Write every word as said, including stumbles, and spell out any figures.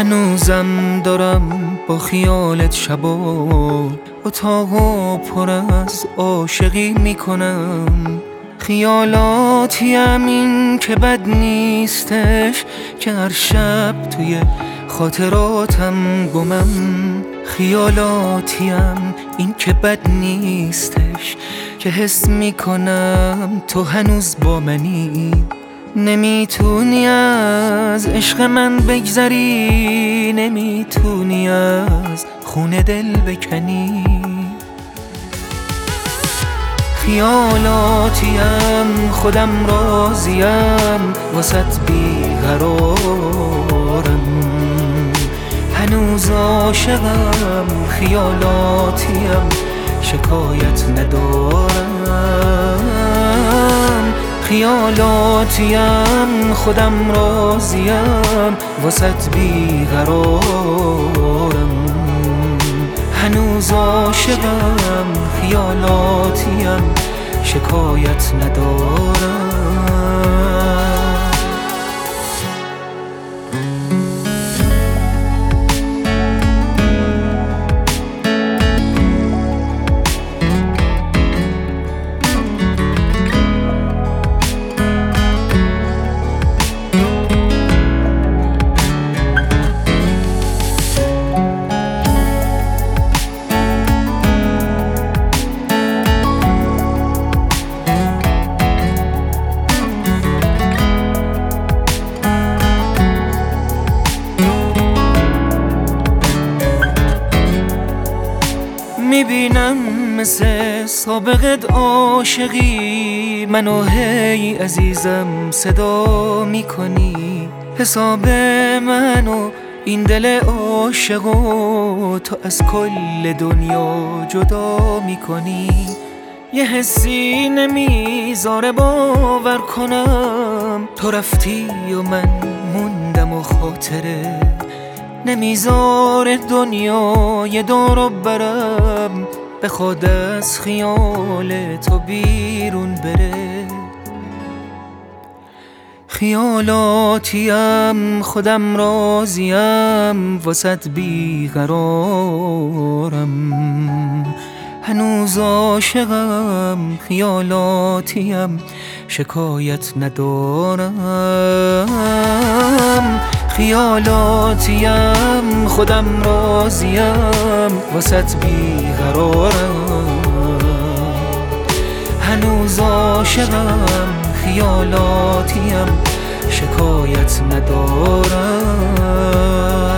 هنوزم دارم با خیالت شبا اتاقو پر از عاشقی میکنم. خیالاتیم این که بد نیستش که هر شب توی خاطراتم گمم. خیالاتیم این که بد نیستش که حس میکنم تو هنوز با منی. نمیتونی از عشق من بگذری، نمیتونی از خون دل بکنی. خیالاتیم خودم راضیم واسط بیقرارم. هنوز عاشقم خیالاتیم شکایت ندارم. خیالاتیم خودم راضیم واسط بیقرارم. هنوز عاشقم خیالاتیم شکایت ندارم. میبینم مثل سابقت عاشقی منو هی عزیزم صدا میکنی. حساب منو این دل عاشقو تو از کل دنیا جدا میکنی. یه حسی نمیذاره باور کنم تو رفتی و من موندم و خاطره نمیذاره دنیای دورو برم بخواد از خیال تو بیرون بره. خیالاتیم خودم راضیم واسط بیقرارم. هنوز عاشقم خیالاتیم شکایت ندارم. خیالاتیم خودم راضیم واسط بیقرارم. هنوز عاشقم خیالاتیم شکایت ندارم.